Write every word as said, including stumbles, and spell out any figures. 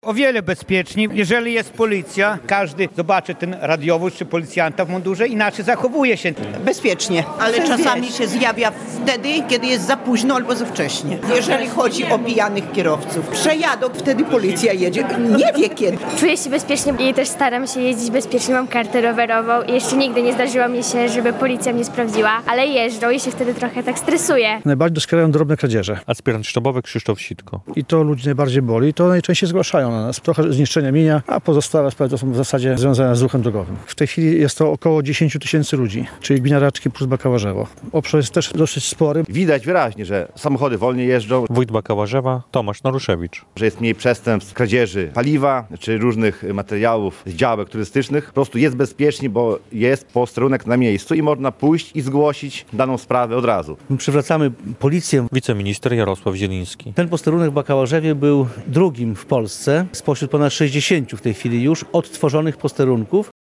O wiele bezpieczniej. Jeżeli jest policja, każdy zobaczy ten radiowóz czy policjanta w mundurze, inaczej zachowuje się. Bezpiecznie, ale czasami się zjawia wtedy, kiedy jest za późno albo za wcześnie. Jeżeli chodzi o pijanych kierowców, przejadą, wtedy policja jedzie. Nie wie kiedy. Czuję się bezpiecznie i też staram się jeździć bezpiecznie. Mam kartę rowerową i jeszcze nigdy nie zdarzyło mi się, żeby policja mnie sprawdziła, ale jeżdżą i się wtedy trochę tak stresuję. Najbardziej doskwierają drobne kradzieże. Aspirant sztabowy Krzysztof Sitko. I to ludzi najbardziej boli, to najczęściej zgłaszają na nas. Trochę zniszczenia mienia, a pozostałe sprawy to są w zasadzie związane z ruchem drogowym. W tej chwili jest to około dziesięć tysięcy ludzi, czyli gmina Raczki plus Bakałażewo. Obszar jest też dosyć spory. Widać wyraźnie, że samochody wolniej jeżdżą, Wójt Bakałażewa Tomasz Naruszewicz. że jest mniej przestępstw, kradzieży paliwa czy różnych materiałów z działek turystycznych. Po prostu jest bezpiecznie, bo jest posterunek na miejscu i można pójść i zgłosić daną sprawę od razu. My przywracamy policję. Wiceminister Jarosław Zieliński. Ten posterunek w Bakałażewie był drugim w Polsce spośród ponad sześćdziesięciu w tej chwili już odtworzonych posterunków